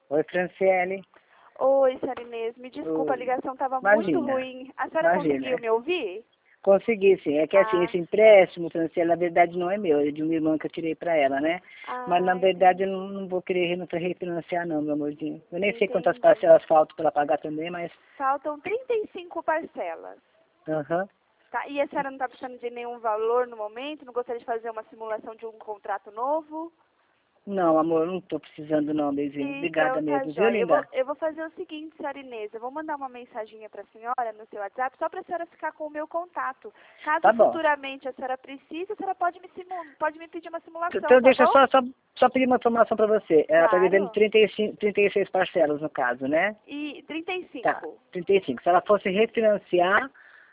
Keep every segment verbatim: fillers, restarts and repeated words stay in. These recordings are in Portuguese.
Oi, Franciele. Oi, senhora Inês, me desculpa, a Oi. ligação estava muito Imagina. ruim. A senhora Imagina. conseguiu me ouvir? Consegui, sim. É que assim, Ah, esse empréstimo, Franciele, na verdade não é meu, é de uma irmã que eu tirei pra ela, né? Mas na ah, verdade entendi. eu não, não vou querer re- refinanciar não, meu amorzinho. Eu nem sei quantas Entendi. parcelas faltam pra pagar também, mas... Faltam trinta e cinco parcelas. Aham. Tá? E a senhora não está precisando de nenhum valor no momento? Não gostaria de fazer uma simulação de um contrato novo? Não, amor, não tô precisando não, beijinho. Obrigada Então, tá mesmo, viu, jóia. Eu vou, linda? eu vou fazer o seguinte, senhora Inês, eu vou mandar uma mensaginha para a senhora no seu WhatsApp, só para a senhora ficar com o meu contato. Caso Tá bom. futuramente a senhora precise, a senhora pode me, simu pode me pedir uma simulação, Então tá deixa eu bom? só, só, só pedir uma informação pra você. Ela tá devendo Claro. trinta e cinco, trinta e seis parcelas no caso, né? E trinta e Tá, cinco. trinta e cinco. Se ela fosse refinanciar,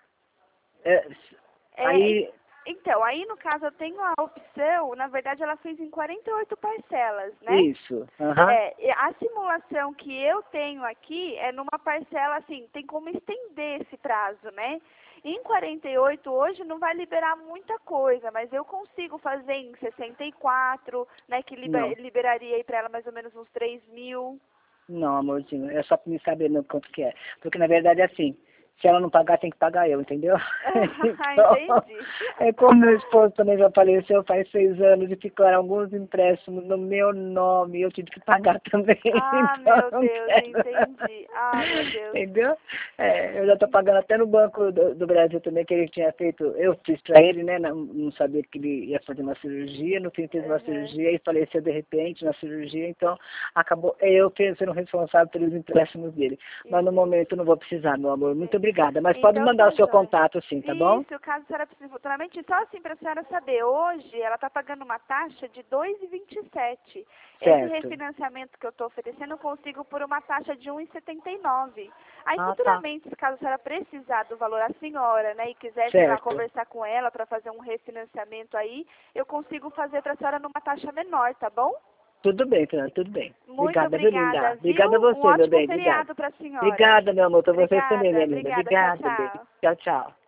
é, É, en- aí... então, aí no caso eu tenho a opção, na verdade ela fez em quarenta e oito parcelas, né? Isso. Aham. É, e a simulação que eu tenho aqui é numa parcela, assim, tem como estender esse prazo, né? Em quarenta e oito hoje não vai liberar muita coisa, mas eu consigo fazer em sessenta e quatro, né, que Não. liber- liberaria aí para ela mais ou menos uns três mil. Não, amorzinho, é só pra mim saber mesmo quanto que é. Porque na verdade é assim, se ela não pagar, tem que pagar eu, entendeu? Então, Entendi. é como meu esposo também já faleceu faz seis anos e ficaram alguns empréstimos no meu nome, eu tive que pagar também, Ah, então meu eu não Deus, quero. entendi. Ah, meu Deus. Entendeu? É, eu já tô pagando até no Banco do, do Brasil também, que ele tinha feito, eu fiz pra ele, né? Não, não sabia que ele ia fazer uma cirurgia, no fim fez uma Uhum. cirurgia e faleceu de repente na cirurgia, então acabou eu sendo responsável pelos empréstimos dele. Mas no momento eu não vou precisar, meu amor. Muito Entendi. obrigada. Mas pode Então mandar tá o seu jóia. contato sim, tá bom? Isso, caso a senhora precise futuramente, só assim para a senhora saber, hoje ela está pagando uma taxa de dois vírgula vinte e sete. Esse Certo. refinanciamento que eu estou oferecendo eu consigo por uma taxa de um vírgula setenta e nove. Aí Ah, tá. futuramente, caso a senhora precisar do valor a senhora, né, e quiser, sei lá, Certo. conversar com ela para fazer um refinanciamento aí, eu consigo fazer para a senhora numa taxa menor, tá bom? Tudo bem, Fernanda, tudo bem. Muito Obrigada, viu, obrigada, linda? viu? Obrigada a Um você, meu ótimo bem. Obrigada. feriado para a senhora. Obrigada, meu amor. Pra vocês também, Obrigada, minha linda. obrigada. Tchau, Obrigada, bem. tchau. Tchau, tchau.